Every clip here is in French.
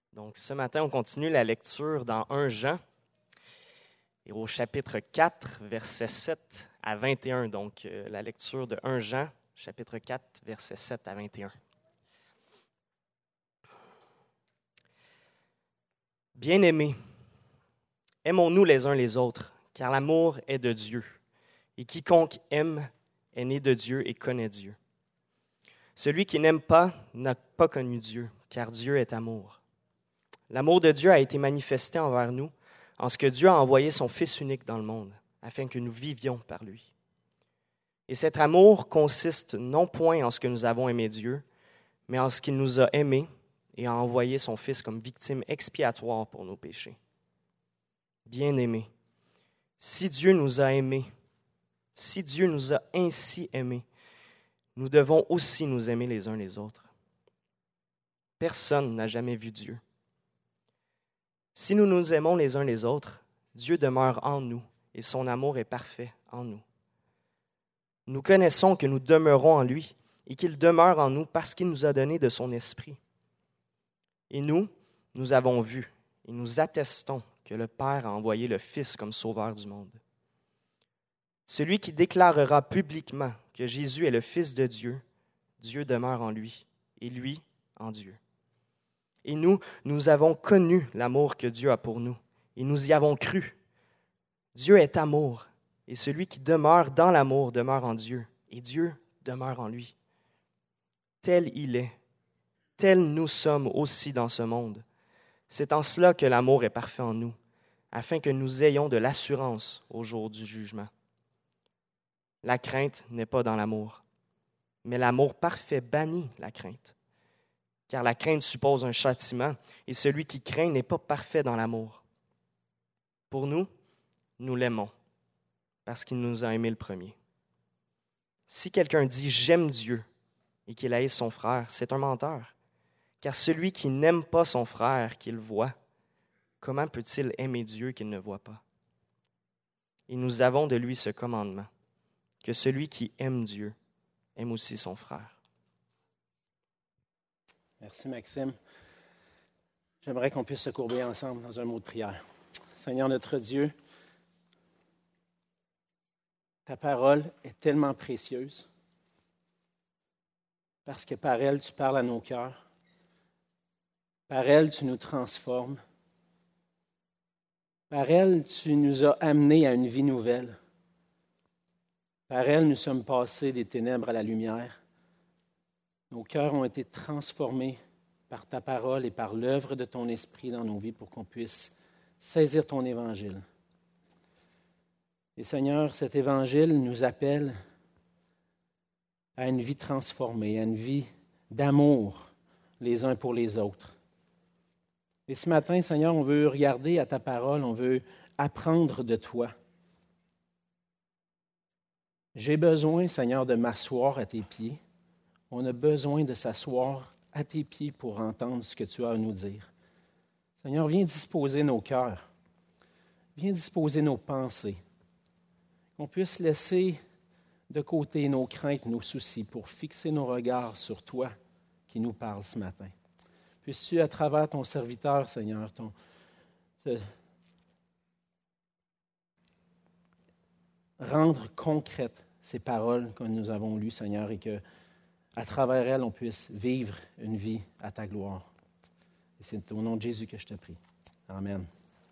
Donc, ce matin, on continue la lecture dans 1 Jean, et au chapitre 4, versets 7 à 21. Donc, la lecture de 1 Jean, chapitre 4, versets 7 à 21. Bien-aimés, aimons-nous les uns les autres, car l'amour est de Dieu, et quiconque aime est né de Dieu et connaît Dieu. Celui qui n'aime pas n'a pas connu Dieu, car Dieu est amour. L'amour de Dieu a été manifesté envers nous, en ce que Dieu a envoyé son Fils unique dans le monde, afin que nous vivions par lui. Et cet amour consiste non point en ce que nous avons aimé Dieu, mais en ce qu'il nous a aimés et a envoyé son Fils comme victime expiatoire pour nos péchés. Bien-aimés, si Dieu nous a aimés, si Dieu nous a ainsi aimés, nous devons aussi nous aimer les uns les autres. Personne n'a jamais vu Dieu. Si nous nous aimons les uns les autres, Dieu demeure en nous et son amour est parfait en nous. Nous connaissons que nous demeurons en lui et qu'il demeure en nous parce qu'il nous a donné de son esprit. Et nous avons vu et nous attestons que le Père a envoyé le Fils comme sauveur du monde. Celui qui déclarera publiquement que Jésus est le Fils de Dieu, Dieu demeure en lui et lui en Dieu. Et nous avons connu l'amour que Dieu a pour nous, et nous y avons cru. Dieu est amour, et celui qui demeure dans l'amour demeure en Dieu, et Dieu demeure en lui. Tel il est, tel nous sommes aussi dans ce monde. C'est en cela que l'amour est parfait en nous, afin que nous ayons de l'assurance au jour du jugement. La crainte n'est pas dans l'amour, mais l'amour parfait bannit la crainte. Car la crainte suppose un châtiment, et celui qui craint n'est pas parfait dans l'amour. Pour nous l'aimons, parce qu'il nous a aimés le premier. Si quelqu'un dit « j'aime Dieu » et qu'il haïsse son frère, c'est un menteur. Car celui qui n'aime pas son frère qu'il voit, comment peut-il aimer Dieu qu'il ne voit pas? Et nous avons de lui ce commandement, que celui qui aime Dieu aime aussi son frère. Merci, Maxime. J'aimerais qu'on puisse se courber ensemble dans un mot de prière. Seigneur notre Dieu, ta parole est tellement précieuse parce que par elle, tu parles à nos cœurs. Par elle, tu nous transformes. Par elle, tu nous as amenés à une vie nouvelle. Par elle, nous sommes passés des ténèbres à la lumière. Nos cœurs ont été transformés par ta parole et par l'œuvre de ton esprit dans nos vies pour qu'on puisse saisir ton évangile. Et Seigneur, cet évangile nous appelle à une vie transformée, à une vie d'amour les uns pour les autres. Et ce matin, Seigneur, on veut regarder à ta parole, on veut apprendre de toi. J'ai besoin, Seigneur, de m'asseoir à tes pieds. On a besoin de s'asseoir à tes pieds pour entendre ce que tu as à nous dire. Seigneur, viens disposer nos cœurs. Viens disposer nos pensées. Qu'on puisse laisser de côté nos craintes, nos soucis, pour fixer nos regards sur toi qui nous parle ce matin. Puisses-tu, à travers ton serviteur, Seigneur, rendre concrètes ces paroles que nous avons lues, Seigneur, et que à travers elles, on puisse vivre une vie à ta gloire. Et c'est au nom de Jésus que je te prie. Amen.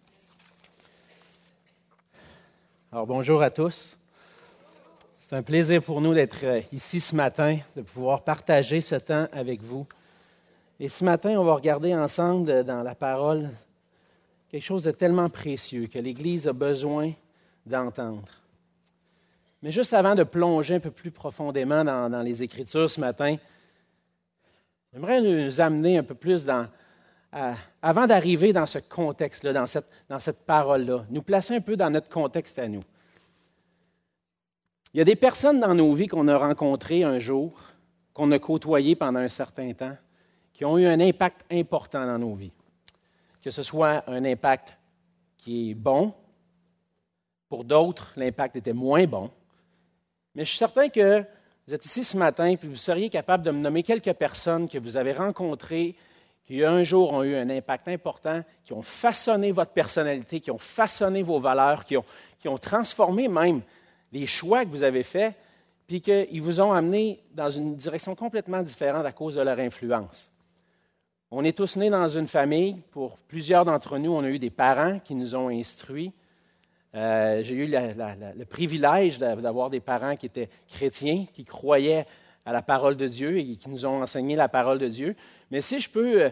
Alors, bonjour à tous. C'est un plaisir pour nous d'être ici ce matin, de pouvoir partager ce temps avec vous. Et ce matin, on va regarder ensemble dans la parole quelque chose de tellement précieux que l'Église a besoin d'entendre. Mais juste avant de plonger un peu plus profondément dans les Écritures ce matin, j'aimerais nous amener un peu plus avant d'arriver dans ce contexte-là, dans cette parole-là, nous placer un peu dans notre contexte à nous. Il y a des personnes dans nos vies qu'on a rencontrées un jour, qu'on a côtoyées pendant un certain temps, qui ont eu un impact important dans nos vies. Que ce soit un impact qui est bon, pour d'autres, l'impact était moins bon. Mais je suis certain que vous êtes ici ce matin et vous seriez capable de me nommer quelques personnes que vous avez rencontrées qui un jour ont eu un impact important, qui ont façonné votre personnalité, qui ont façonné vos valeurs, qui ont transformé même les choix que vous avez faits, puis qu'ils vous ont amené dans une direction complètement différente à cause de leur influence. On est tous nés dans une famille. Pour plusieurs d'entre nous, on a eu des parents qui nous ont instruits. J'ai eu le privilège d'avoir des parents qui étaient chrétiens, qui croyaient à la parole de Dieu et qui nous ont enseigné la parole de Dieu. Mais si je peux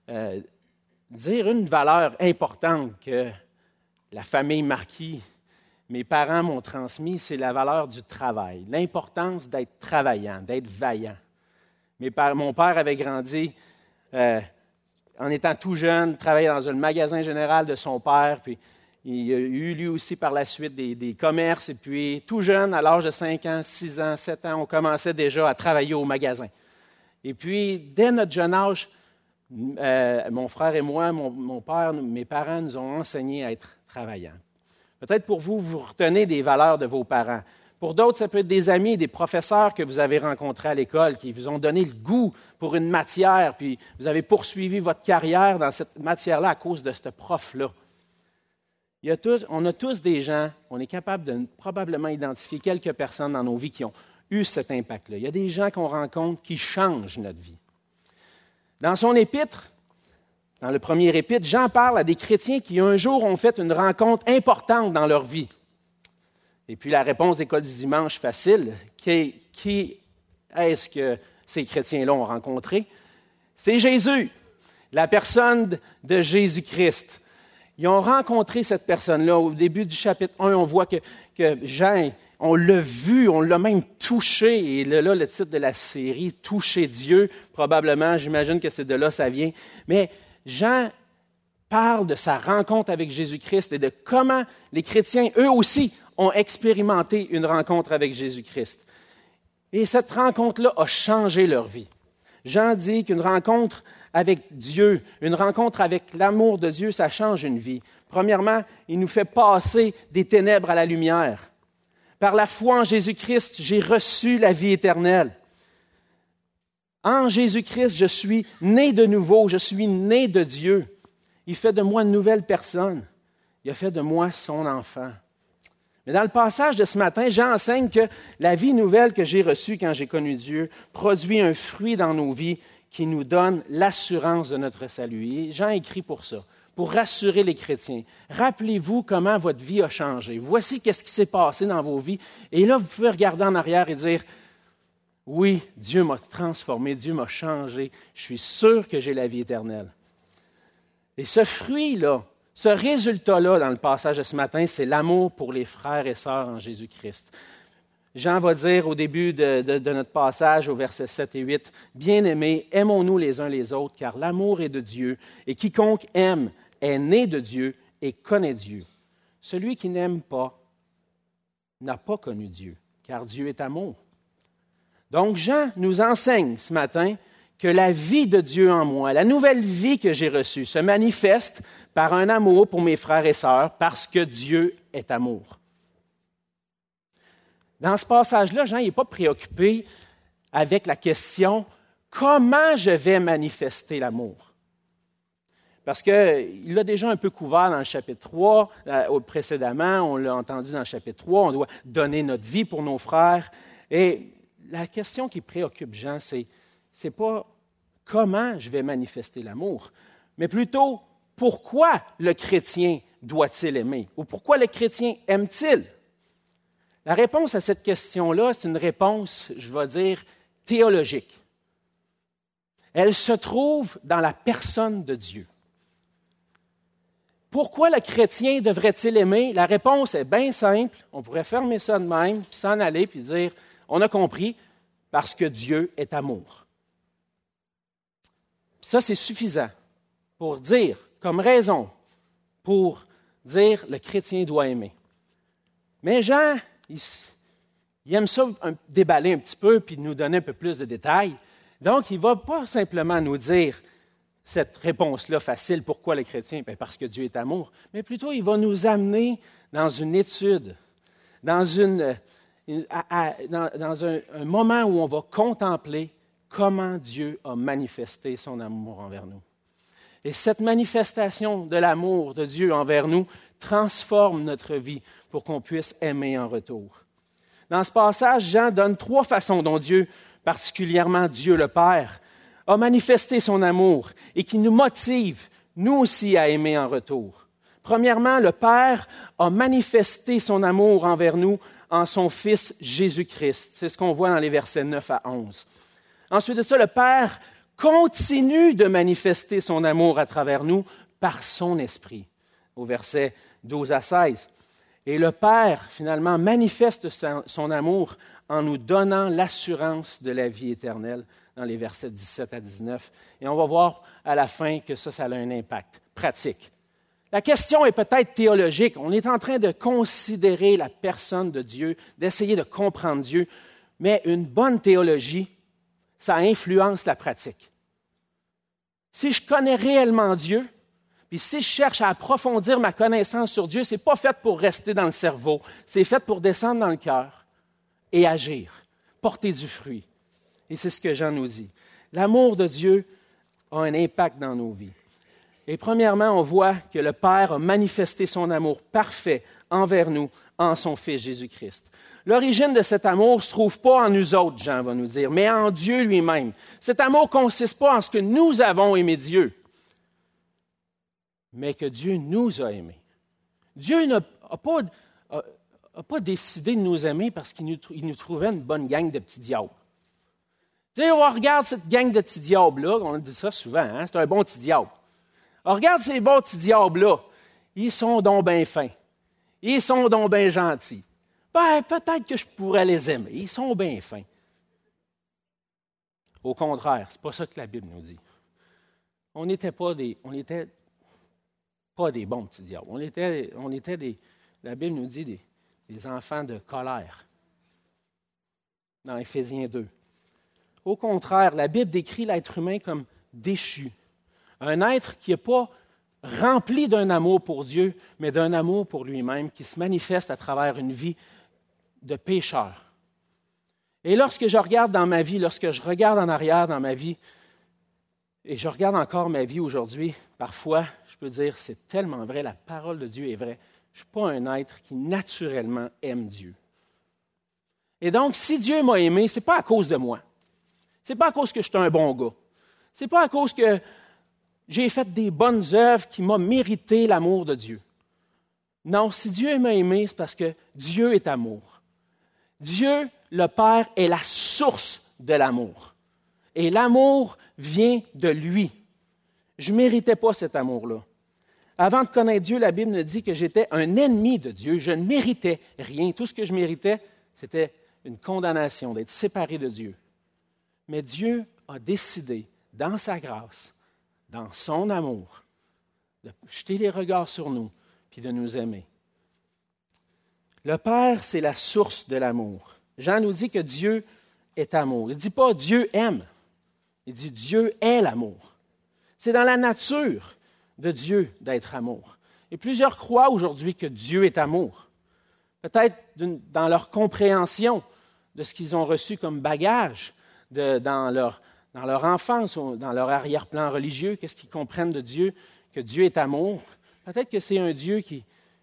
dire une valeur importante que la famille Marquis, mes parents m'ont transmis, c'est la valeur du travail, l'importance d'être travaillant, d'être vaillant. Mon père avait grandi en étant tout jeune, travaillait dans un magasin général de son père, puis il a eu lui aussi par la suite des commerces, et puis tout jeune, à l'âge de 5 ans, 6 ans, 7 ans, on commençait déjà à travailler au magasin. Et puis, dès notre jeune âge, mon frère et moi, mon père, mes parents nous ont enseigné à être travaillants. Peut-être pour vous, vous retenez des valeurs de vos parents. Pour d'autres, ça peut être des amis, des professeurs que vous avez rencontrés à l'école qui vous ont donné le goût pour une matière, puis vous avez poursuivi votre carrière dans cette matière-là à cause de ce prof-là. On a tous des gens, on est capable de probablement identifier quelques personnes dans nos vies qui ont eu cet impact-là. Il y a des gens qu'on rencontre qui changent notre vie. Dans son épître, dans le premier épître, Jean parle à des chrétiens qui un jour ont fait une rencontre importante dans leur vie. Et puis la réponse d'école du dimanche facile, qui est-ce que ces chrétiens-là ont rencontré? C'est Jésus, la personne de Jésus-Christ. Ils ont rencontré cette personne-là. Au début du chapitre 1, on voit que Jean, on l'a vu, on l'a même touché. Et là, le titre de la série, « Toucher Dieu », probablement, j'imagine que c'est de là ça vient. Mais Jean parle de sa rencontre avec Jésus-Christ et de comment les chrétiens, eux aussi, ont expérimenté une rencontre avec Jésus-Christ. Et cette rencontre-là a changé leur vie. Jean dit qu'une rencontre avec Dieu, une rencontre avec l'amour de Dieu, ça change une vie. Premièrement, il nous fait passer des ténèbres à la lumière. Par la foi en Jésus-Christ, j'ai reçu la vie éternelle. En Jésus-Christ, je suis né de nouveau, je suis né de Dieu. Il fait de moi une nouvelle personne. Il a fait de moi son enfant. Mais dans le passage de ce matin, Jean enseigne que la vie nouvelle que j'ai reçue quand j'ai connu Dieu produit un fruit dans nos vies qui nous donne l'assurance de notre salut. Et Jean écrit pour ça, pour rassurer les chrétiens. Rappelez-vous comment votre vie a changé. Voici qu'est-ce qui s'est passé dans vos vies. Et là, vous pouvez regarder en arrière et dire, oui, Dieu m'a transformé, Dieu m'a changé. Je suis sûr que j'ai la vie éternelle. Et ce fruit-là, ce résultat-là, dans le passage de ce matin, c'est l'amour pour les frères et sœurs en Jésus-Christ. Jean va dire au début de notre passage, au versets 7 et 8, « Bien-aimés, aimons-nous les uns les autres, car l'amour est de Dieu, et quiconque aime est né de Dieu et connaît Dieu. Celui qui n'aime pas n'a pas connu Dieu, car Dieu est amour. » Donc Jean nous enseigne ce matin que la vie de Dieu en moi, la nouvelle vie que j'ai reçue, se manifeste par un amour pour mes frères et sœurs, parce que Dieu est amour. Dans ce passage-là, Jean n'est pas préoccupé avec la question « Comment je vais manifester l'amour? » Parce qu'il l'a déjà un peu couvert dans le chapitre 3, précédemment, on l'a entendu dans le chapitre 3, on doit donner notre vie pour nos frères. Et la question qui préoccupe Jean, c'est pas comment je vais manifester l'amour, mais plutôt pourquoi le chrétien doit-il aimer? Ou pourquoi le chrétien aime-t-il? La réponse à cette question-là, c'est une réponse, je vais dire, théologique. Elle se trouve dans la personne de Dieu. Pourquoi le chrétien devrait-il aimer? La réponse est bien simple. On pourrait fermer ça de même, puis s'en aller, puis dire, on a compris, parce que Dieu est amour. Ça, c'est suffisant pour dire, comme raison, pour dire le chrétien doit aimer. Mais Jean, il aime ça déballer un petit peu puis nous donner un peu plus de détails. Donc, il ne va pas simplement nous dire cette réponse-là facile, pourquoi le chrétien? Bien, parce que Dieu est amour. Mais plutôt, il va nous amener dans une étude, dans un moment où on va contempler comment Dieu a manifesté son amour envers nous. Et cette manifestation de l'amour de Dieu envers nous transforme notre vie pour qu'on puisse aimer en retour. Dans ce passage, Jean donne 3 façons dont Dieu, particulièrement Dieu le Père, a manifesté son amour et qui nous motive, nous aussi, à aimer en retour. Premièrement, le Père a manifesté son amour envers nous en son Fils Jésus-Christ. C'est ce qu'on voit dans les versets 9 à 11. Ensuite de ça, le Père continue de manifester son amour à travers nous par son Esprit, au verset 12 à 16. Et le Père, finalement, manifeste son amour en nous donnant l'assurance de la vie éternelle dans les versets 17 à 19. Et on va voir à la fin que ça a un impact pratique. La question est peut-être théologique. On est en train de considérer la personne de Dieu, d'essayer de comprendre Dieu, mais une bonne théologie, ça influence la pratique. Si je connais réellement Dieu, puis si je cherche à approfondir ma connaissance sur Dieu, ce n'est pas fait pour rester dans le cerveau, c'est fait pour descendre dans le cœur et agir, porter du fruit. Et c'est ce que Jean nous dit. L'amour de Dieu a un impact dans nos vies. Et premièrement, on voit que le Père a manifesté son amour parfait envers nous en son Fils Jésus-Christ. L'origine de cet amour ne se trouve pas en nous autres, Jean va nous dire, mais en Dieu lui-même. Cet amour ne consiste pas en ce que nous avons aimé Dieu, mais que Dieu nous a aimés. Dieu n'a pas décidé de nous aimer parce qu'il nous trouvait une bonne gang de petits diables. Tu sais, on regarde cette gang de petits diables-là, on dit ça souvent, hein, c'est un bon petit diable. On regarde ces bons petits diables-là, ils sont donc bien fins, ils sont donc bien gentils. Ben, peut-être que je pourrais les aimer. Ils sont bien fins. Au contraire, ce n'est pas ça que la Bible nous dit. On n'était pas des bons petits diables. La Bible nous dit des enfants de colère. Dans Éphésiens 2. Au contraire, la Bible décrit l'être humain comme déchu. Un être qui n'est pas rempli d'un amour pour Dieu, mais d'un amour pour lui-même, qui se manifeste à travers une vie de pécheur. Et lorsque je regarde dans ma vie, lorsque je regarde en arrière dans ma vie, et je regarde encore ma vie aujourd'hui, parfois, je peux dire, c'est tellement vrai, la parole de Dieu est vraie. Je ne suis pas un être qui naturellement aime Dieu. Et donc, si Dieu m'a aimé, ce n'est pas à cause de moi. Ce n'est pas à cause que je suis un bon gars. Ce n'est pas à cause que j'ai fait des bonnes œuvres qui m'ont mérité l'amour de Dieu. Non, si Dieu m'a aimé, c'est parce que Dieu est amour. Dieu, le Père, est la source de l'amour. Et l'amour vient de lui. Je ne méritais pas cet amour-là. Avant de connaître Dieu, la Bible me dit que j'étais un ennemi de Dieu. Je ne méritais rien. Tout ce que je méritais, c'était une condamnation, d'être séparé de Dieu. Mais Dieu a décidé, dans sa grâce, dans son amour, de jeter les regards sur nous puis de nous aimer. Le Père, c'est la source de l'amour. Jean nous dit que Dieu est amour. Il ne dit pas Dieu aime. Il dit Dieu est l'amour. C'est dans la nature de Dieu d'être amour. Et plusieurs croient aujourd'hui que Dieu est amour. Peut-être dans leur compréhension de ce qu'ils ont reçu comme bagage dans leur enfance ou dans leur arrière-plan religieux, qu'est-ce qu'ils comprennent de Dieu, que Dieu est amour. Peut-être que c'est un Dieu qui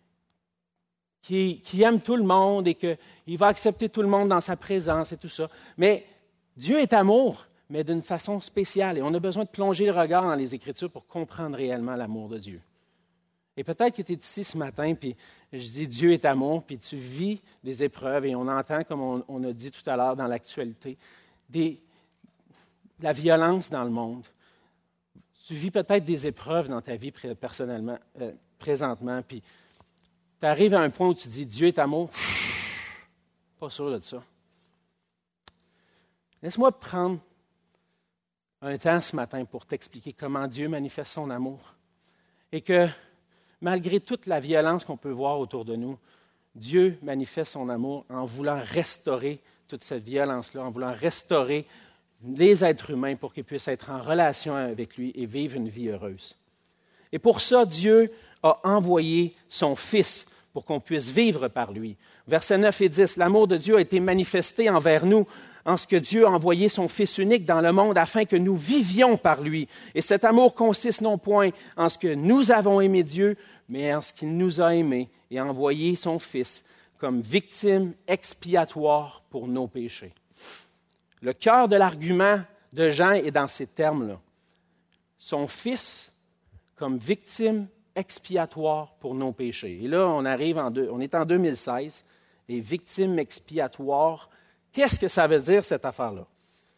aime tout le monde et qu'il va accepter tout le monde dans sa présence et tout ça. Mais Dieu est amour, mais d'une façon spéciale. Et on a besoin de plonger le regard dans les Écritures pour comprendre réellement l'amour de Dieu. Et peut-être que tu es ici ce matin, puis je dis Dieu est amour, puis tu vis des épreuves, et on entend, comme on a dit tout à l'heure dans l'actualité, de la violence dans le monde. Tu vis peut-être des épreuves dans ta vie personnellement, présentement, puis tu arrives à un point où tu dis Dieu est amour. Pas sûr de ça. Laisse-moi prendre un temps ce matin pour t'expliquer comment Dieu manifeste son amour. Et que malgré toute la violence qu'on peut voir autour de nous, Dieu manifeste son amour en voulant restaurer toute cette violence-là, en voulant restaurer les êtres humains pour qu'ils puissent être en relation avec lui et vivre une vie heureuse. Et pour ça, Dieu a envoyé son Fils pour qu'on puisse vivre par lui. Versets 9 et 10, l'amour de Dieu a été manifesté envers nous en ce que Dieu a envoyé son Fils unique dans le monde afin que nous vivions par lui. Et cet amour consiste non point en ce que nous avons aimé Dieu, mais en ce qu'il nous a aimés et a envoyé son Fils comme victime expiatoire pour nos péchés. Le cœur de l'argument de Jean est dans ces termes-là. Son Fils comme victime expiatoire pour nos péchés. Et là, on est en 2016, et victime expiatoire, qu'est-ce que ça veut dire, cette affaire-là?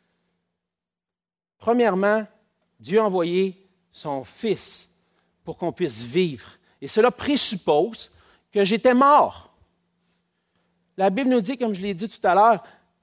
Premièrement, Dieu a envoyé son Fils pour qu'on puisse vivre. Et cela présuppose que j'étais mort. La Bible nous dit, comme je l'ai dit tout à l'heure,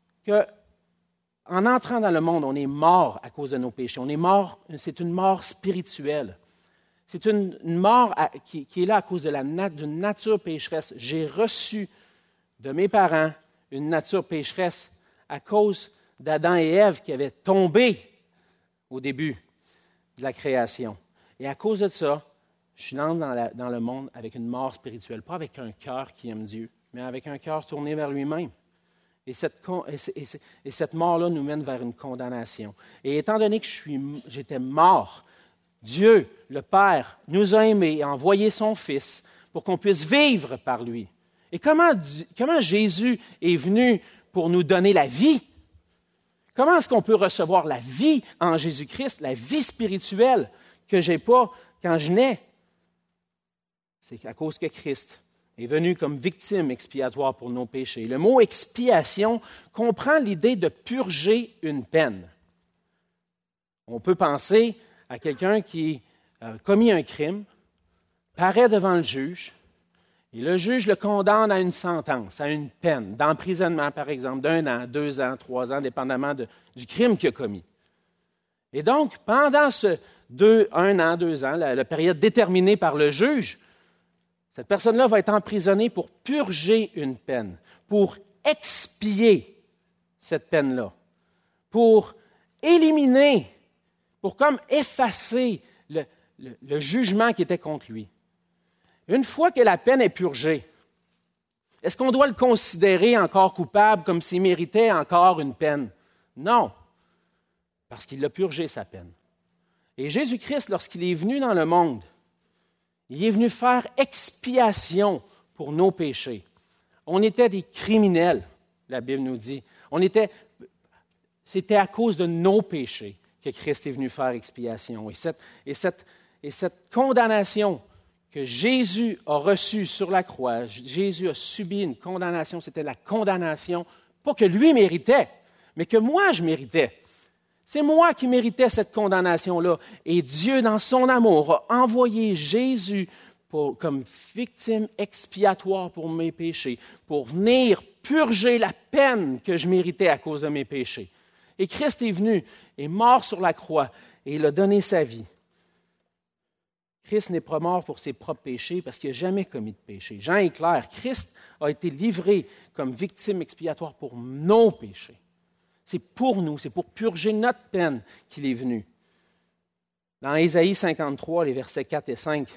qu'en entrant dans le monde, on est mort à cause de nos péchés. On est mort, c'est une mort spirituelle. C'est une mort qui est là à cause d'une nature pécheresse. J'ai reçu de mes parents une nature pécheresse à cause d'Adam et Ève qui avaient tombé au début de la création. Et à cause de ça, je suis dans le monde avec une mort spirituelle, pas avec un cœur qui aime Dieu, mais avec un cœur tourné vers lui-même. Et cette mort-là nous mène vers une condamnation. Et étant donné que j'étais mort, Dieu, le Père, nous a aimés et a envoyé son Fils pour qu'on puisse vivre par lui. Et comment Jésus est venu pour nous donner la vie? Comment est-ce qu'on peut recevoir la vie en Jésus-Christ, la vie spirituelle que je n'ai pas quand je nais? C'est à cause que Christ est venu comme victime expiatoire pour nos péchés. Le mot expiation comprend l'idée de purger une peine. On peut penser à quelqu'un qui a commis un crime, paraît devant le juge, et le juge le condamne à une sentence, à une peine d'emprisonnement, par exemple, d'1 an, 2 ans, 3 ans, dépendamment du crime qu'il a commis. Et donc, pendant ce 1 an, 2 ans, la période déterminée par le juge, cette personne-là va être emprisonnée pour purger une peine, pour expier cette peine-là, pour éliminer, pour comme effacer le jugement qui était contre lui. Une fois que la peine est purgée, est-ce qu'on doit le considérer encore coupable comme s'il méritait encore une peine? Non, parce qu'il a purgé sa peine. Et Jésus-Christ, lorsqu'il est venu dans le monde, il est venu faire expiation pour nos péchés. On était des criminels, la Bible nous dit. C'était à cause de nos péchés que Christ est venu faire expiation. Et cette condamnation que Jésus a reçue sur la croix, Jésus a subi une condamnation, c'était la condamnation, pas que lui méritait, mais que moi je méritais. C'est moi qui méritais cette condamnation-là. Et Dieu, dans son amour, a envoyé Jésus comme victime expiatoire pour mes péchés, pour venir purger la peine que je méritais à cause de mes péchés. Et Christ est venu, est mort sur la croix, et il a donné sa vie. Christ n'est pas mort pour ses propres péchés parce qu'il n'a jamais commis de péché. Jean est clair, Christ a été livré comme victime expiatoire pour nos péchés. C'est pour nous, c'est pour purger notre peine qu'il est venu. Dans Ésaïe 53, les versets 4 et 5,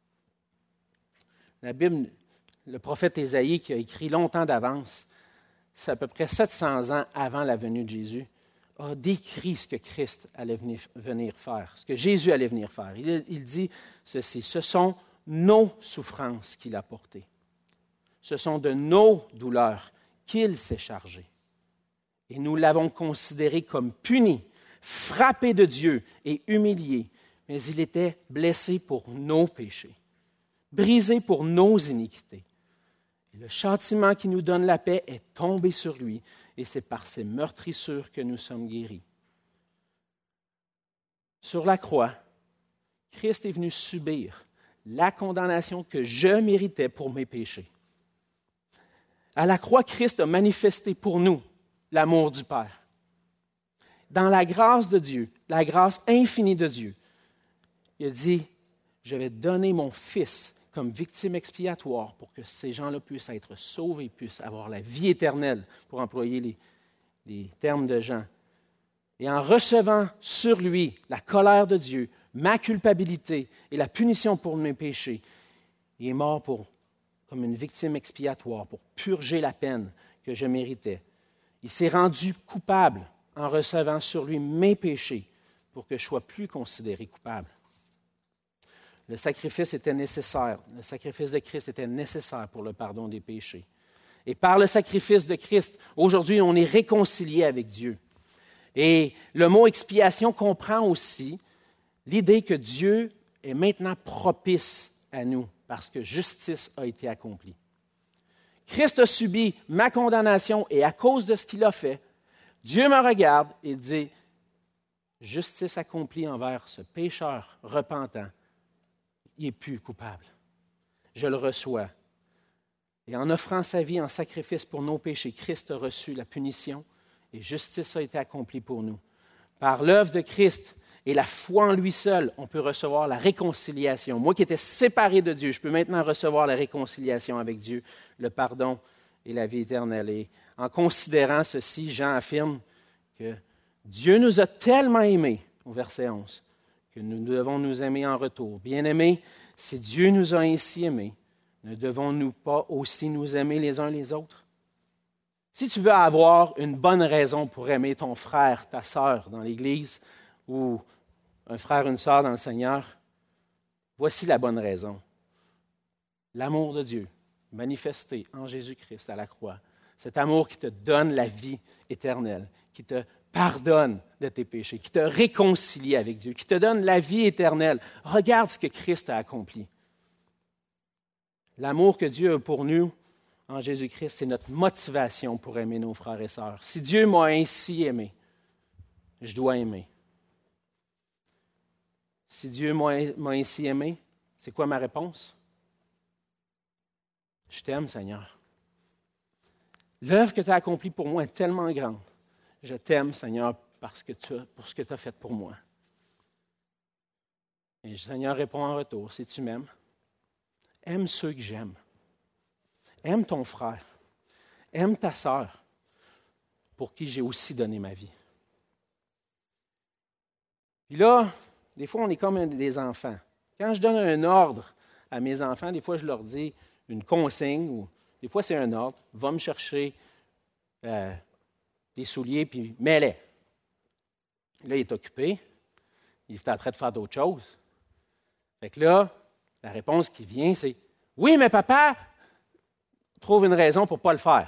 la Bible, le prophète Ésaïe qui a écrit longtemps d'avance, c'est à peu près 700 ans avant la venue de Jésus, a décrit ce que Christ allait venir faire, ce que Jésus allait venir faire. Il dit ceci, ce sont nos souffrances qu'il a portées. Ce sont de nos douleurs qu'il s'est chargé. Et nous l'avons considéré comme puni, frappé de Dieu et humilié, mais il était blessé pour nos péchés, brisé pour nos iniquités. Et le châtiment qui nous donne la paix est tombé sur lui, et c'est par ses meurtrissures que nous sommes guéris. Sur la croix, Christ est venu subir la condamnation que je méritais pour mes péchés. À la croix, Christ a manifesté pour nous l'amour du Père. Dans la grâce de Dieu, la grâce infinie de Dieu, il a dit, je vais donner mon Fils comme victime expiatoire pour que ces gens-là puissent être sauvés, puissent avoir la vie éternelle, pour employer les termes de Jean. Et en recevant sur lui la colère de Dieu, ma culpabilité et la punition pour mes péchés, il est mort comme une victime expiatoire pour purger la peine que je méritais. Il s'est rendu coupable en recevant sur lui mes péchés pour que je sois plus considéré coupable. Le sacrifice était nécessaire. Le sacrifice de Christ était nécessaire pour le pardon des péchés. Et par le sacrifice de Christ, aujourd'hui, on est réconcilié avec Dieu. Et le mot expiation comprend aussi l'idée que Dieu est maintenant propice à nous parce que justice a été accomplie. Christ a subi ma condamnation et à cause de ce qu'il a fait, Dieu me regarde et dit, justice accomplie envers ce pécheur repentant, il n'est plus coupable. Je le reçois. Et en offrant sa vie en sacrifice pour nos péchés, Christ a reçu la punition et justice a été accomplie pour nous. Par l'œuvre de Christ et la foi en lui seul, on peut recevoir la réconciliation. Moi qui étais séparé de Dieu, je peux maintenant recevoir la réconciliation avec Dieu, le pardon et la vie éternelle. Et en considérant ceci, Jean affirme que Dieu nous a tellement aimés, au verset 11, que nous devons nous aimer en retour. Bien-aimés, si Dieu nous a ainsi aimés, ne devons-nous pas aussi nous aimer les uns les autres? Si tu veux avoir une bonne raison pour aimer ton frère, ta sœur dans l'Église, ou un frère, une sœur dans le Seigneur, voici la bonne raison. L'amour de Dieu, manifesté en Jésus-Christ à la croix. Cet amour qui te donne la vie éternelle, qui te pardonne de tes péchés, qui te réconcilie avec Dieu, qui te donne la vie éternelle. Regarde ce que Christ a accompli. L'amour que Dieu a pour nous en Jésus-Christ, c'est notre motivation pour aimer nos frères et sœurs. Si Dieu m'a ainsi aimé, je dois aimer. Si Dieu m'a ainsi aimé, c'est quoi ma réponse? Je t'aime, Seigneur. L'œuvre que tu as accomplie pour moi est tellement grande. Je t'aime, Seigneur, pour ce que tu as fait pour moi. Et le Seigneur répond en retour, si tu m'aimes, aime ceux que j'aime. Aime ton frère. Aime ta sœur, pour qui j'ai aussi donné ma vie. Puis là, des fois, on est comme des enfants. Quand je donne un ordre à mes enfants, des fois, je leur dis une consigne, ou des fois, c'est un ordre. Va me chercher des souliers, puis mets-les. Là, il est occupé. Il est en train de faire d'autres choses. Fait que là, la réponse qui vient, c'est « Oui, mais papa, trouve une raison pour ne pas le faire. »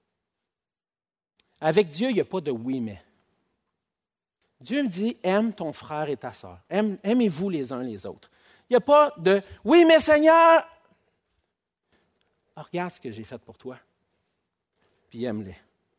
Avec Dieu, il n'y a pas de « oui, mais ». Dieu me dit « Aime ton frère et ta sœur. Aimez-vous les uns les autres. » Il n'y a pas de « Oui, mais Seigneur! » Regarde ce que j'ai fait pour toi, puis aime-les.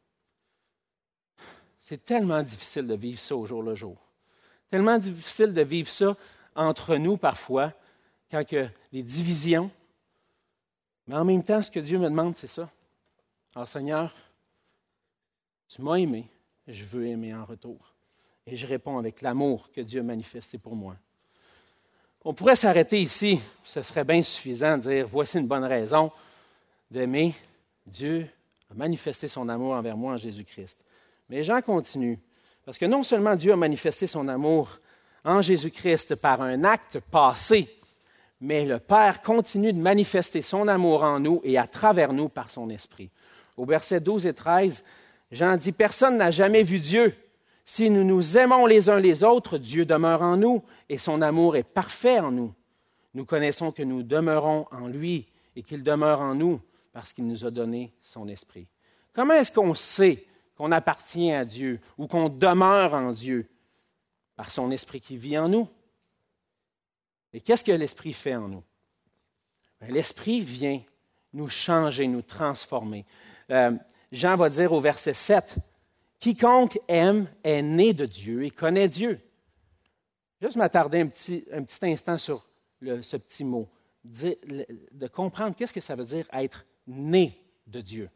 C'est tellement difficile de vivre ça au jour le jour. Tellement difficile de vivre ça entre nous parfois, quand il y a des divisions. Mais en même temps, ce que Dieu me demande, c'est ça. Alors Seigneur, tu m'as aimé, je veux aimer en retour. Et je réponds avec l'amour que Dieu a manifesté pour moi. On pourrait s'arrêter ici, ce serait bien suffisant de dire, voici une bonne raison d'aimer. Dieu a manifesté son amour envers moi en Jésus-Christ. Mais Jean continue, parce que non seulement Dieu a manifesté son amour en Jésus-Christ par un acte passé, mais le Père continue de manifester son amour en nous et à travers nous par son Esprit. Au verset 12 et 13, Jean dit, « Personne n'a jamais vu Dieu. Si nous nous aimons les uns les autres, Dieu demeure en nous et son amour est parfait en nous. Nous connaissons que nous demeurons en lui et qu'il demeure en nous parce qu'il nous a donné son Esprit. » Comment est-ce qu'on sait qu'on appartient à Dieu ou qu'on demeure en Dieu? Par son Esprit qui vit en nous. Et qu'est-ce que l'Esprit fait en nous? L'Esprit vient nous changer, nous transformer. Jean va dire au verset 7, « Quiconque aime est né de Dieu et connaît Dieu. » Juste m'attarder un petit instant sur ce petit mot, de comprendre qu'est-ce que ça veut dire être né de Dieu.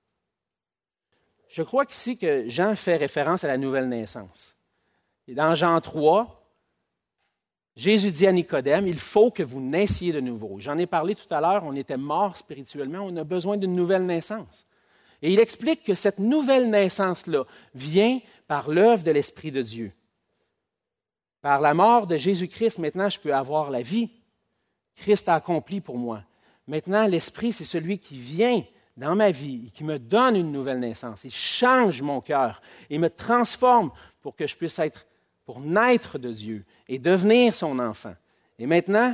Je crois qu'ici que Jean fait référence à la nouvelle naissance. Et dans Jean 3, Jésus dit à Nicodème, « Il faut que vous naissiez de nouveau. » J'en ai parlé tout à l'heure, on était morts spirituellement, on a besoin d'une nouvelle naissance. Et il explique que cette nouvelle naissance-là vient par l'œuvre de l'Esprit de Dieu. Par la mort de Jésus-Christ, maintenant, je peux avoir la vie. Christ a accompli pour moi. Maintenant, l'Esprit, c'est celui qui vient dans ma vie et qui me donne une nouvelle naissance. Il change mon cœur et me transforme pour que je puisse pour naître de Dieu et devenir son enfant. Et maintenant,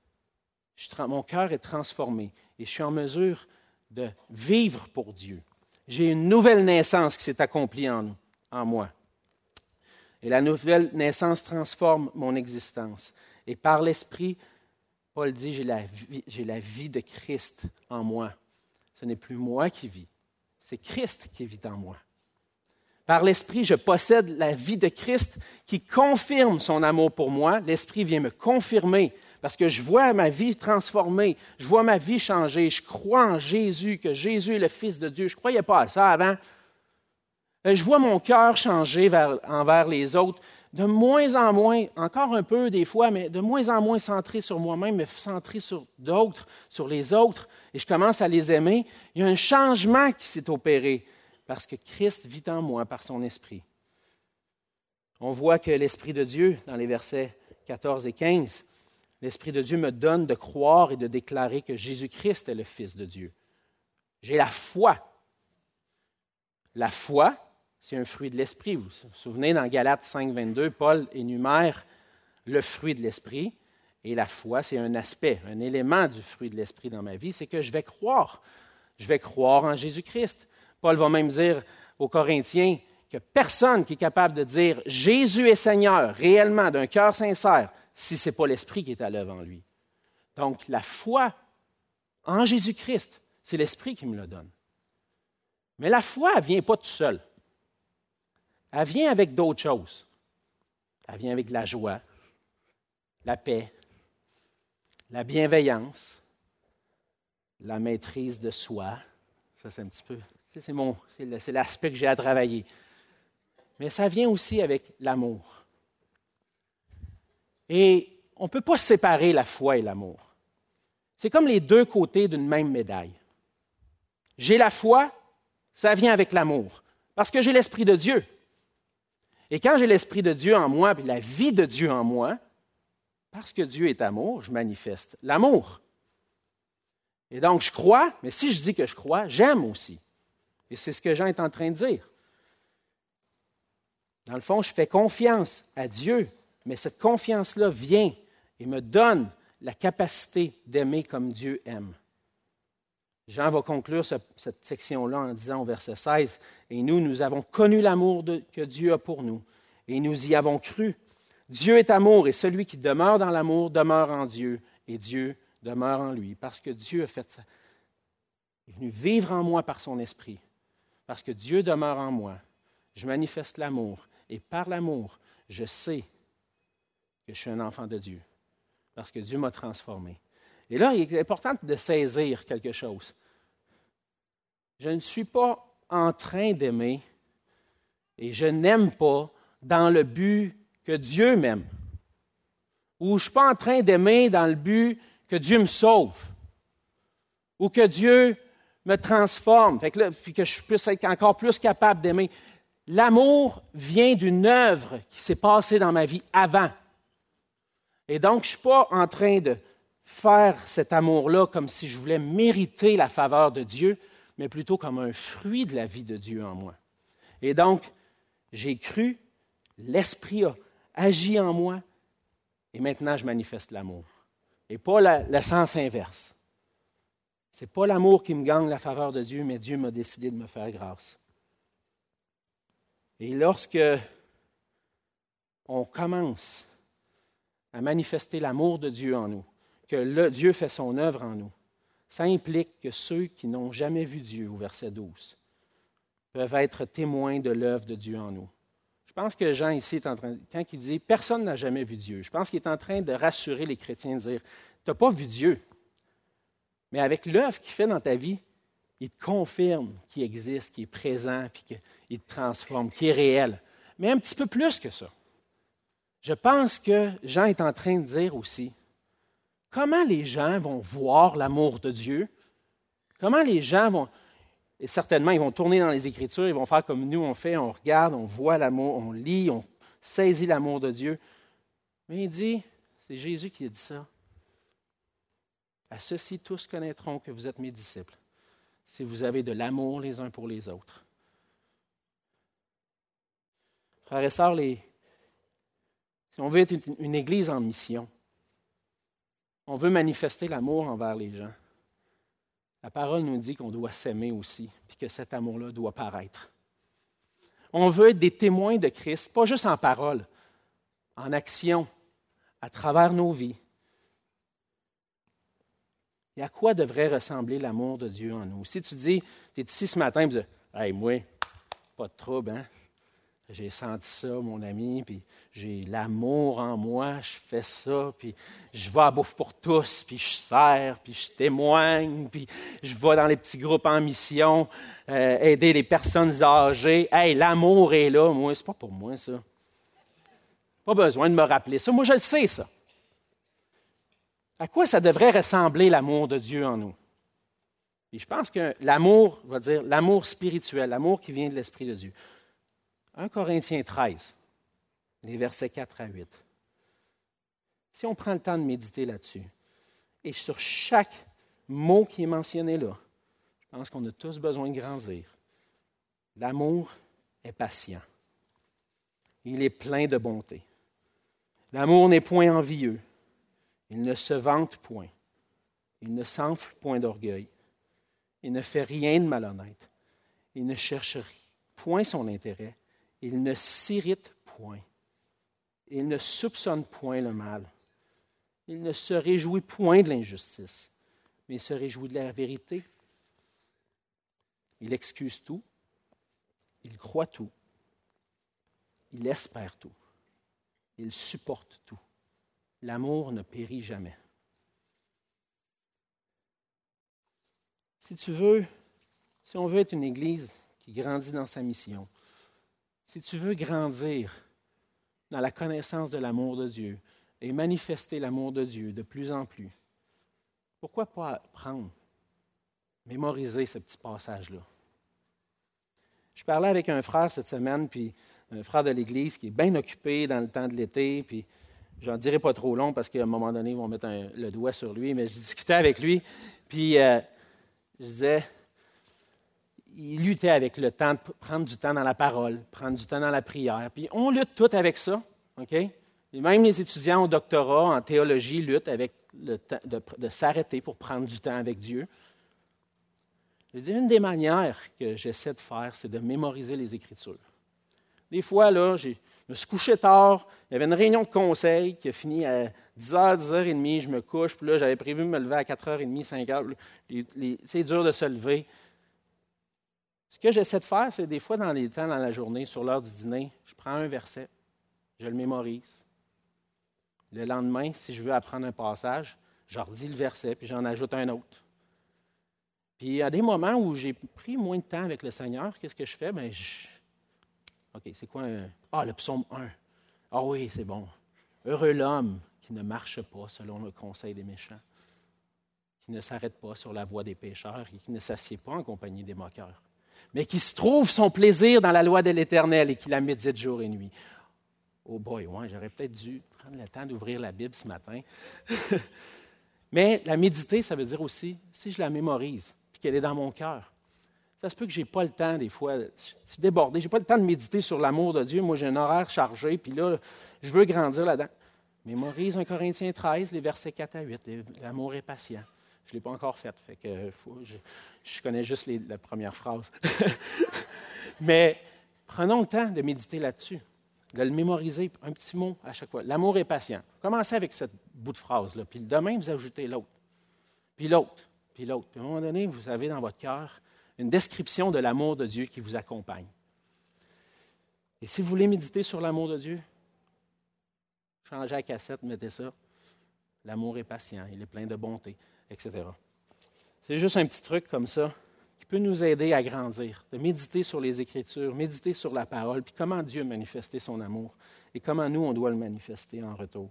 mon cœur est transformé et je suis en mesure de vivre pour Dieu. J'ai une nouvelle naissance qui s'est accomplie en moi. Et la nouvelle naissance transforme mon existence. Et par l'Esprit, Paul dit, j'ai la vie de Christ en moi. Ce n'est plus moi qui vis, c'est Christ qui vit en moi. Par l'Esprit, je possède la vie de Christ qui confirme son amour pour moi. L'Esprit vient me confirmer parce que je vois ma vie transformée, je vois ma vie changer. Je crois en Jésus, que Jésus est le Fils de Dieu. Je ne croyais pas à ça avant. Je vois mon cœur changer envers les autres, de moins en moins, encore un peu des fois, mais de moins en moins centré sur moi-même, mais centré sur d'autres, sur les autres, et je commence à les aimer. Il y a un changement qui s'est opéré, parce que Christ vit en moi par son Esprit. On voit que l'Esprit de Dieu, dans les versets 14 et 15, l'Esprit de Dieu me donne de croire et de déclarer que Jésus-Christ est le Fils de Dieu. J'ai la foi. La foi, c'est un fruit de l'Esprit. Vous vous souvenez, dans Galates 5, 22, Paul énumère le fruit de l'Esprit. Et la foi, c'est un aspect, un élément du fruit de l'Esprit dans ma vie, c'est que je vais croire. Je vais croire en Jésus-Christ. Paul va même dire aux Corinthiens que personne qui est capable de dire « Jésus est Seigneur » réellement, d'un cœur sincère, si ce n'est pas l'Esprit qui est à l'œuvre en lui. Donc, la foi en Jésus-Christ, c'est l'Esprit qui me le donne. Mais la foi, elle ne vient pas toute seule. Elle vient avec d'autres choses. Elle vient avec la joie, la paix, la bienveillance, la maîtrise de soi. Ça, c'est un petit peu, c'est l'aspect que j'ai à travailler. Mais ça vient aussi avec l'amour. Et on ne peut pas séparer la foi et l'amour. C'est comme les deux côtés d'une même médaille. J'ai la foi, ça vient avec l'amour, parce que j'ai l'Esprit de Dieu. Et quand j'ai l'Esprit de Dieu en moi, puis la vie de Dieu en moi, parce que Dieu est amour, je manifeste l'amour. Et donc, je crois, mais si je dis que je crois, j'aime aussi. Et c'est ce que Jean est en train de dire. Dans le fond, je fais confiance à Dieu, mais cette confiance-là vient et me donne la capacité d'aimer comme Dieu aime. Jean va conclure cette section-là en disant au verset 16, « Et nous avons connu l'amour que Dieu a pour nous, et nous y avons cru. Dieu est amour, et celui qui demeure dans l'amour demeure en Dieu, et Dieu demeure en lui. » Parce que Dieu a fait ça. Il est venu vivre en moi par son esprit. Parce que Dieu demeure en moi, je manifeste l'amour, et par l'amour, je sais que je suis un enfant de Dieu, parce que Dieu m'a transformé. Et là, il est important de saisir quelque chose. Je ne suis pas en train d'aimer et je n'aime pas dans le but que Dieu m'aime. Ou je ne suis pas en train d'aimer dans le but que Dieu me sauve. Ou que Dieu me transforme, puis que je puisse être encore plus capable d'aimer. L'amour vient d'une œuvre qui s'est passée dans ma vie avant. Et donc, je ne suis pas en train de faire cet amour-là comme si je voulais mériter la faveur de Dieu, mais plutôt comme un fruit de la vie de Dieu en moi. Et donc, j'ai cru, l'Esprit a agi en moi, et maintenant je manifeste l'amour. Et pas le sens inverse. Ce n'est pas l'amour qui me gagne la faveur de Dieu, mais Dieu m'a décidé de me faire grâce. Et lorsque on commence à manifester l'amour de Dieu en nous, que Dieu fait son œuvre en nous, ça implique que ceux qui n'ont jamais vu Dieu, au verset 12, peuvent être témoins de l'œuvre de Dieu en nous. Je pense que Jean ici est en train, quand il dit « personne n'a jamais vu Dieu », je pense qu'il est en train de rassurer les chrétiens, de dire « tu n'as pas vu Dieu, mais avec l'œuvre qu'il fait dans ta vie, il te confirme qu'il existe, qu'il est présent, puis qu'il te transforme, qu'il est réel. » Mais un petit peu plus que ça. Je pense que Jean est en train de dire aussi, comment les gens vont voir l'amour de Dieu? Comment les gens vont... Et certainement, ils vont tourner dans les Écritures, ils vont faire comme nous, on fait, on regarde, on voit l'amour, on lit, on saisit l'amour de Dieu. Mais il dit, c'est Jésus qui a dit ça. À ceci, tous connaîtront que vous êtes mes disciples, si vous avez de l'amour les uns pour les autres. Frères et sœurs, si on veut être une Église en mission, on veut manifester l'amour envers les gens. La parole nous dit qu'on doit s'aimer aussi, puis que cet amour-là doit paraître. On veut être des témoins de Christ, pas juste en parole, en action, à travers nos vies. Et à quoi devrait ressembler l'amour de Dieu en nous? Si tu dis, tu es ici ce matin et tu dis, « Hey, moi, pas de trouble, hein? J'ai senti ça, mon ami, puis j'ai l'amour en moi, je fais ça, puis je vais à bouffe pour tous, puis je sers, puis je témoigne, puis je vais dans les petits groupes en mission, aider les personnes âgées. Hey, l'amour est là, moi, c'est pas pour moi, ça. Pas besoin de me rappeler ça. Moi, je le sais, ça. À quoi ça devrait ressembler l'amour de Dieu en nous? Et je pense que l'amour, on va dire l'amour spirituel, l'amour qui vient de l'Esprit de Dieu. 1 Corinthiens 13, les versets 4 à 8. Si on prend le temps de méditer là-dessus, et sur chaque mot qui est mentionné là, je pense qu'on a tous besoin de grandir. L'amour est patient. Il est plein de bonté. L'amour n'est point envieux. Il ne se vante point. Il ne s'enfle point d'orgueil. Il ne fait rien de malhonnête. Il ne cherche point son intérêt. Il ne s'irrite point. Il ne soupçonne point le mal. Il ne se réjouit point de l'injustice, mais il se réjouit de la vérité. Il excuse tout. Il croit tout. Il espère tout. Il supporte tout. L'amour ne périt jamais. Si on veut être une Église qui grandit dans sa mission, si tu veux grandir dans la connaissance de l'amour de Dieu et manifester l'amour de Dieu de plus en plus, pourquoi pas apprendre, mémoriser ce petit passage-là? Je parlais avec un frère cette semaine, puis un frère de l'Église qui est bien occupé dans le temps de l'été, puis j'en dirai pas trop long parce qu'à un moment donné, ils vont mettre le doigt sur lui, mais je discutais avec lui, puis je disais, il luttait avec le temps de prendre du temps dans la parole, prendre du temps dans la prière, puis on lutte tout avec ça, OK? Et même les étudiants au doctorat en théologie luttent avec le temps de s'arrêter pour prendre du temps avec Dieu. Je dis, une des manières que j'essaie de faire, c'est de mémoriser les Écritures. Des fois, là, je me suis couché tard, il y avait une réunion de conseil qui a fini à 10h, 10h30, je me couche, puis là, j'avais prévu de me lever à 4h30, 5h. C'est dur de se lever. Ce que j'essaie de faire, c'est des fois dans les temps, dans la journée, sur l'heure du dîner, je prends un verset, je le mémorise. Le lendemain, si je veux apprendre un passage, je redis le verset, puis j'en ajoute un autre. Puis il y a des moments où j'ai pris moins de temps avec le Seigneur, qu'est-ce que je fais? OK, c'est quoi le psaume 1. Ah oui, c'est bon. Heureux l'homme qui ne marche pas selon le conseil des méchants, qui ne s'arrête pas sur la voie des pécheurs et qui ne s'assied pas en compagnie des moqueurs, mais qui se trouve son plaisir dans la loi de l'Éternel et qui la médite jour et nuit. Oh boy, ouais, j'aurais peut-être dû prendre le temps d'ouvrir la Bible ce matin. Mais la méditer, ça veut dire aussi, si je la mémorise, puis qu'elle est dans mon cœur, ça se peut que je n'ai pas le temps, des fois, je suis débordé, je n'ai pas le temps de méditer sur l'amour de Dieu. Moi, j'ai un horaire chargé, puis là, je veux grandir là-dedans. Mémorise 1 Corinthiens 13, les versets 4 à 8. L'amour est patient. Je ne l'ai pas encore fait, je connais juste la première phrase. Mais prenons le temps de méditer là-dessus, de le mémoriser, un petit mot à chaque fois. L'amour est patient. Commencez avec ce bout de phrase-là, puis demain, vous ajoutez l'autre, puis l'autre, puis l'autre. Puis à un moment donné, vous avez dans votre cœur une description de l'amour de Dieu qui vous accompagne. Et si vous voulez méditer sur l'amour de Dieu, changez la cassette, mettez ça. L'amour est patient, il est plein de bonté, etc. C'est juste un petit truc comme ça qui peut nous aider à grandir, de méditer sur les Écritures, méditer sur la parole, puis comment Dieu a manifesté son amour et comment nous, on doit le manifester en retour.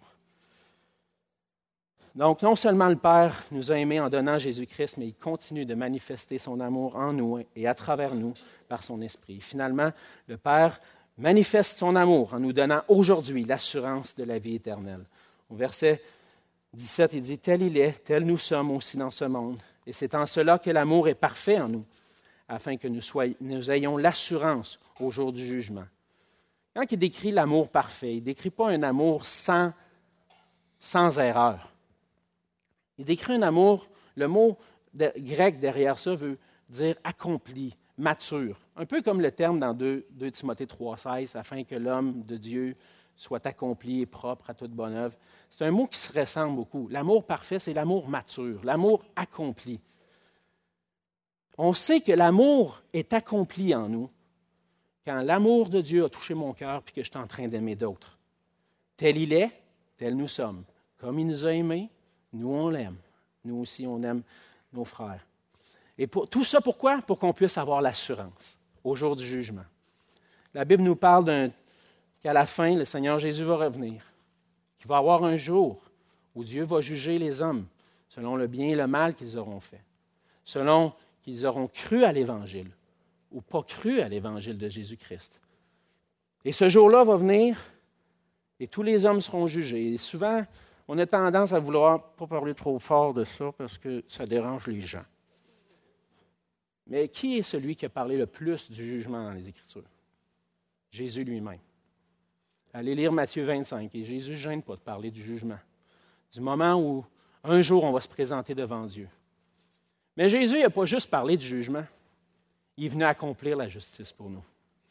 Donc, non seulement le Père nous a aimés en donnant Jésus-Christ, mais il continue de manifester son amour en nous et à travers nous par son Esprit. Finalement, le Père manifeste son amour en nous donnant aujourd'hui l'assurance de la vie éternelle. Au verset 17, il dit « Tel il est, tel nous sommes aussi dans ce monde. Et c'est en cela que l'amour est parfait en nous, afin que nous ayons l'assurance au jour du jugement. » Quand il décrit l'amour parfait, il ne décrit pas un amour sans erreur. Il décrit un amour, le mot grec derrière ça veut dire accompli, mature. Un peu comme le terme dans 2 Timothée 3,16, afin que l'homme de Dieu soit accompli et propre à toute bonne œuvre. C'est un mot qui se ressemble beaucoup. L'amour parfait, c'est l'amour mature, l'amour accompli. On sait que l'amour est accompli en nous quand l'amour de Dieu a touché mon cœur et que je suis en train d'aimer d'autres. Tel il est, tel nous sommes. Comme il nous a aimés, nous on l'aime. Nous aussi, on aime nos frères. Et tout ça, pourquoi? Pour qu'on puisse avoir l'assurance au jour du jugement. La Bible nous parle qu'à la fin, le Seigneur Jésus va revenir, qu'il va y avoir un jour où Dieu va juger les hommes selon le bien et le mal qu'ils auront fait, selon qu'ils auront cru à l'Évangile ou pas cru à l'Évangile de Jésus-Christ. Et ce jour-là va venir et tous les hommes seront jugés. Et souvent, on a tendance à vouloir pas parler trop fort de ça parce que ça dérange les gens. Mais qui est celui qui a parlé le plus du jugement dans les Écritures? Jésus lui-même. Allez lire Matthieu 25, et Jésus ne gêne pas de parler du jugement, du moment où un jour on va se présenter devant Dieu. Mais Jésus n'a pas juste parlé du jugement, il est venu accomplir la justice pour nous.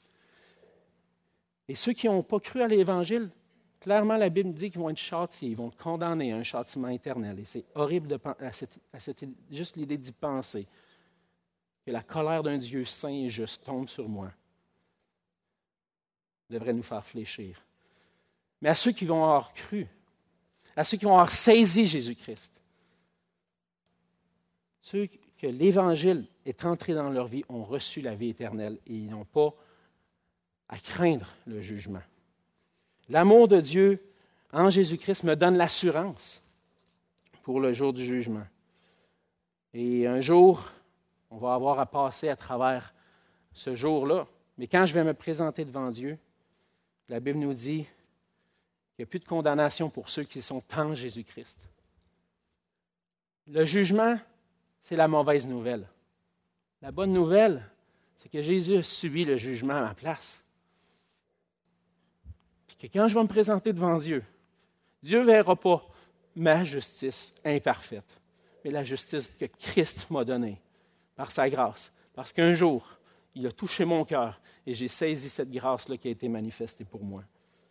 Et ceux qui n'ont pas cru à l'Évangile, clairement la Bible dit qu'ils vont être châtiés, ils vont être condamnés à un châtiment éternel. Et c'est horrible juste l'idée d'y penser, que la colère d'un Dieu saint et juste tombe sur moi. Devrait nous faire fléchir. Mais à ceux qui vont avoir cru, à ceux qui vont avoir saisi Jésus-Christ, ceux que l'Évangile est entré dans leur vie ont reçu la vie éternelle et ils n'ont pas à craindre le jugement. L'amour de Dieu en Jésus-Christ me donne l'assurance pour le jour du jugement. Et un jour, on va avoir à passer à travers ce jour-là. Mais quand je vais me présenter devant Dieu, la Bible nous dit qu'il n'y a plus de condamnation pour ceux qui sont en Jésus-Christ. Le jugement, c'est la mauvaise nouvelle. La bonne nouvelle, c'est que Jésus a subi le jugement à ma place. Puis que quand je vais me présenter devant Dieu, Dieu ne verra pas ma justice imparfaite, mais la justice que Christ m'a donnée par sa grâce. Parce qu'un jour, il a touché mon cœur et j'ai saisi cette grâce-là qui a été manifestée pour moi.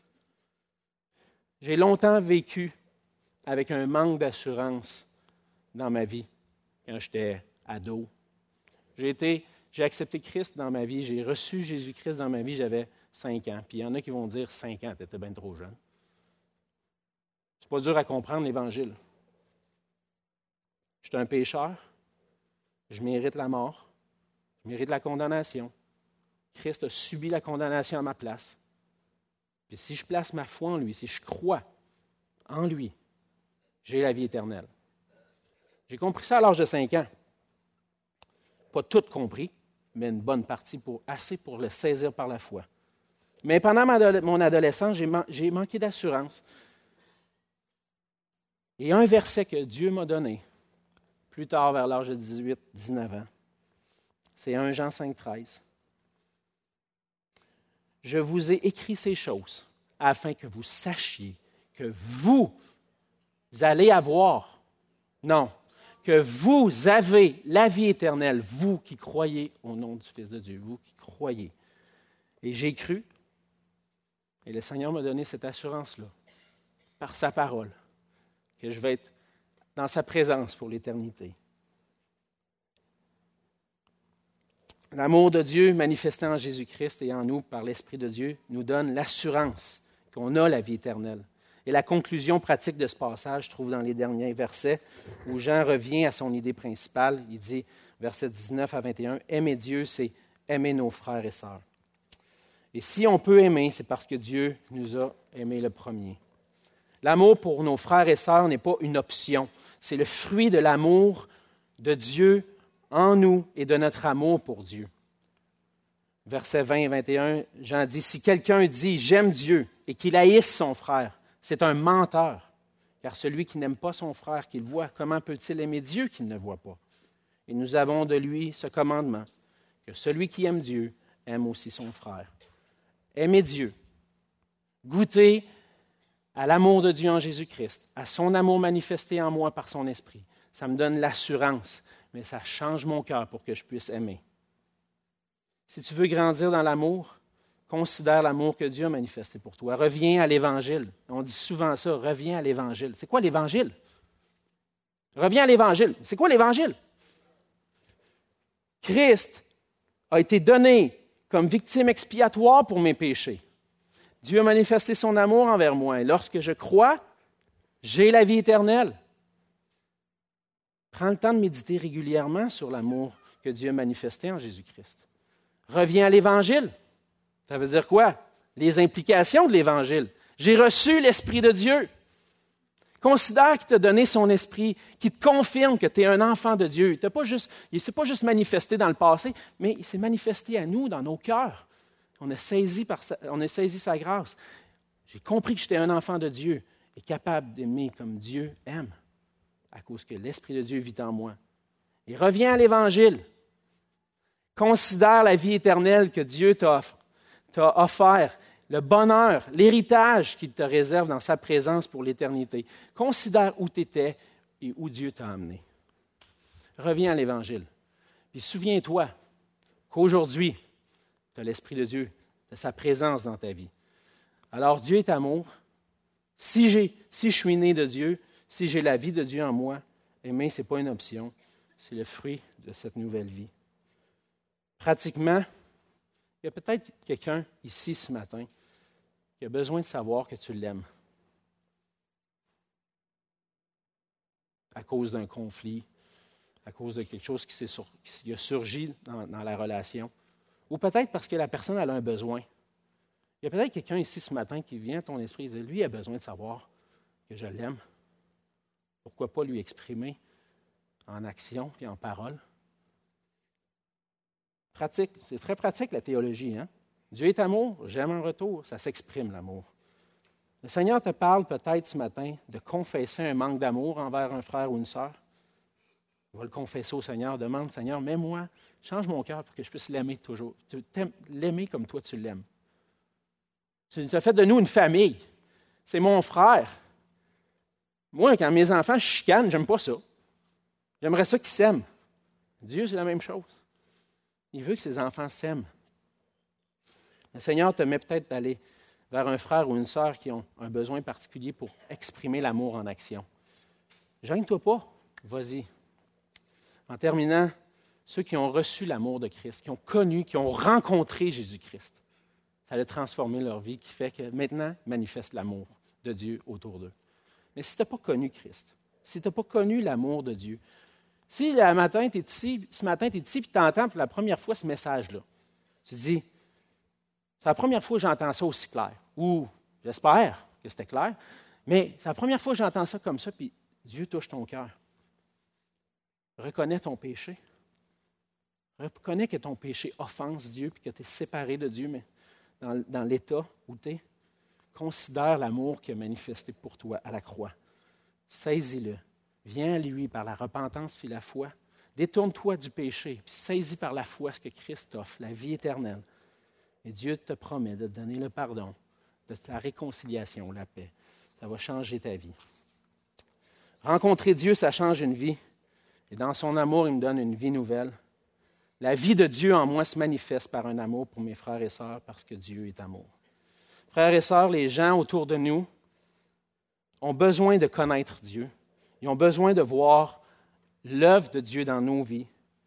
J'ai longtemps vécu avec un manque d'assurance dans ma vie quand j'étais ado. J'ai accepté Christ dans ma vie, j'ai reçu Jésus-Christ dans ma vie, j'avais 5 ans. Puis il y en a qui vont dire 5 ans, tu étais bien trop jeune. C'est pas dur à comprendre l'Évangile. Je suis un pécheur, je mérite la mort, je mérite la condamnation. Christ a subi la condamnation à ma place. Puis si je place ma foi en lui, si je crois en lui, j'ai la vie éternelle. J'ai compris ça à l'âge de 5 ans. Pas tout compris, mais une bonne partie, assez pour le saisir par la foi. Mais pendant mon adolescence, j'ai manqué d'assurance. Et un verset que Dieu m'a donné, plus tard vers l'âge de 18, 19 ans, c'est 1 Jean 5, 13. Je vous ai écrit ces choses afin que vous sachiez que vous allez avoir, non, que vous avez la vie éternelle, vous qui croyez au nom du Fils de Dieu, vous qui croyez. Et j'ai cru, et le Seigneur m'a donné cette assurance-là, par sa parole, que je vais être dans sa présence pour l'éternité. L'amour de Dieu manifesté en Jésus-Christ et en nous par l'Esprit de Dieu nous donne l'assurance qu'on a la vie éternelle. Et la conclusion pratique de ce passage se trouve dans les derniers versets où Jean revient à son idée principale. Il dit, versets 19 à 21, « Aimer Dieu, c'est aimer nos frères et sœurs. » Et si on peut aimer, c'est parce que Dieu nous a aimés le premier. L'amour pour nos frères et sœurs n'est pas une option. C'est le fruit de l'amour de Dieu en nous et de notre amour pour Dieu. Versets 20 et 21, Jean dit, « Si quelqu'un dit « J'aime Dieu » et qu'il haïsse son frère, c'est un menteur. Car celui qui n'aime pas son frère qu'il voit, comment peut-il aimer Dieu qu'il ne voit pas? Et nous avons de lui ce commandement, que celui qui aime Dieu aime aussi son frère. Aimez Dieu. Goûtez à l'amour de Dieu en Jésus-Christ, à son amour manifesté en moi par son esprit. Ça me donne l'assurance, mais ça change mon cœur pour que je puisse aimer. Si tu veux grandir dans l'amour, considère l'amour que Dieu a manifesté pour toi. Reviens à l'Évangile. On dit souvent ça, reviens à l'Évangile. C'est quoi l'Évangile? Reviens à l'Évangile. C'est quoi l'Évangile? Christ a été donné comme victime expiatoire pour mes péchés. Dieu a manifesté son amour envers moi et lorsque je crois, j'ai la vie éternelle. Prends le temps de méditer régulièrement sur l'amour que Dieu a manifesté en Jésus-Christ. Reviens à l'Évangile. Ça veut dire quoi? Les implications de l'Évangile. J'ai reçu l'Esprit de Dieu. Considère qu'il t'a donné son Esprit, qui te confirme que tu es un enfant de Dieu. Il ne s'est pas juste manifesté dans le passé, mais il s'est manifesté à nous, dans nos cœurs. On a saisi sa grâce. J'ai compris que j'étais un enfant de Dieu et capable d'aimer comme Dieu aime, à cause que l'Esprit de Dieu vit en moi. Et reviens à l'Évangile. Considère la vie éternelle que Dieu t'a offert, le bonheur, l'héritage qu'il te réserve dans sa présence pour l'éternité. Considère où tu étais et où Dieu t'a amené. Reviens à l'Évangile. Puis souviens-toi qu'aujourd'hui, tu as l'Esprit de Dieu, tu as sa présence dans ta vie. Alors Dieu est amour. Si je suis né de Dieu, si j'ai la vie de Dieu en moi, aimer, ce n'est pas une option, c'est le fruit de cette nouvelle vie. Pratiquement, il y a peut-être quelqu'un ici ce matin qui a besoin de savoir que tu l'aimes. À cause d'un conflit, à cause de quelque chose qui a surgi dans la relation. Ou peut-être parce que la personne elle a un besoin. Il y a peut-être quelqu'un ici ce matin qui vient à ton esprit et dit, lui, il a besoin de savoir que je l'aime. Pourquoi pas lui exprimer en action et en parole? Pratique, c'est très pratique la théologie. Hein? Dieu est amour, j'aime en retour, ça s'exprime l'amour. Le Seigneur te parle peut-être ce matin de confesser un manque d'amour envers un frère ou une sœur. Va le confesser au Seigneur, demande, Seigneur, mets-moi, change mon cœur pour que je puisse l'aimer toujours. L'aimer comme toi tu l'aimes. Tu as fait de nous une famille. C'est mon frère. Moi, quand mes enfants chicanent, j'aime pas ça. J'aimerais ça qu'ils s'aiment. Dieu, c'est la même chose. Il veut que ses enfants s'aiment. Le Seigneur te met peut-être d'aller vers un frère ou une sœur qui ont un besoin particulier pour exprimer l'amour en action. Gêne-toi pas, vas-y. En terminant, ceux qui ont reçu l'amour de Christ, qui ont connu, qui ont rencontré Jésus-Christ, ça a transformé leur vie, qui fait que maintenant, ils manifestent l'amour de Dieu autour d'eux. Mais si tu n'as pas connu Christ, si tu n'as pas connu l'amour de Dieu, si ce matin, tu es ici et tu entends pour la première fois ce message-là, tu te dis, c'est la première fois que j'entends ça aussi clair. Ou, j'espère que c'était clair, mais c'est la première fois que j'entends ça comme ça, puis Dieu touche ton cœur. Reconnais ton péché. Reconnais que ton péché offense Dieu, puis que tu es séparé de Dieu, mais dans l'état où tu es. Considère l'amour qu'il a manifesté pour toi à la croix. Saisis-le. Viens à lui par la repentance puis la foi. Détourne-toi du péché, puis saisis par la foi ce que Christ t'offre, la vie éternelle. Et Dieu te promet de te donner le pardon, de ta réconciliation, la paix. Ça va changer ta vie. Rencontrer Dieu, ça change une vie. Et dans son amour, il me donne une vie nouvelle. La vie de Dieu en moi se manifeste par un amour pour mes frères et sœurs parce que Dieu est amour. Frères et sœurs, les gens autour de nous ont besoin de connaître Dieu. Ils ont besoin de voir l'œuvre de Dieu dans nos vies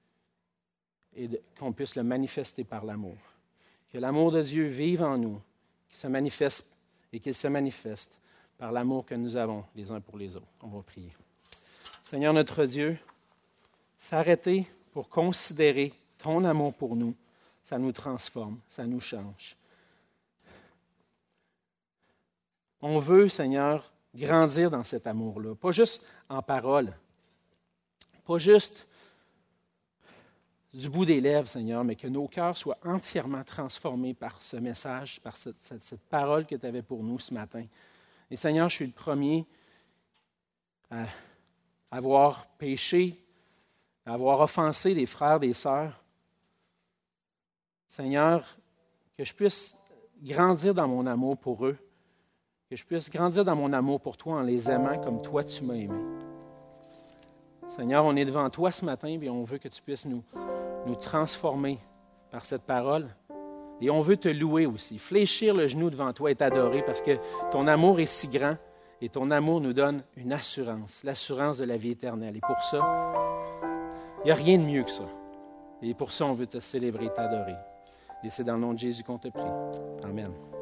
et qu'on puisse le manifester par l'amour. Que l'amour de Dieu vive en nous, qu'il se manifeste par l'amour que nous avons les uns pour les autres. On va prier. Seigneur notre Dieu, s'arrêter pour considérer ton amour pour nous, ça nous transforme, ça nous change. On veut, Seigneur, grandir dans cet amour-là, pas juste en parole, pas juste du bout des lèvres, Seigneur, mais que nos cœurs soient entièrement transformés par ce message, par cette parole que tu avais pour nous ce matin. Et Seigneur, je suis le premier à avoir péché, à avoir offensé des frères, des sœurs. Seigneur, que je puisse grandir dans mon amour pour eux, que je puisse grandir dans mon amour pour toi en les aimant comme toi tu m'as aimé. Seigneur, on est devant toi ce matin et on veut que tu puisses nous transformer par cette parole. Et on veut te louer aussi, fléchir le genou devant toi et t'adorer parce que ton amour est si grand et ton amour nous donne une assurance, l'assurance de la vie éternelle. Et pour ça, il n'y a rien de mieux que ça. Et pour ça, on veut te célébrer, t'adorer. Et c'est dans le nom de Jésus qu'on te prie. Amen.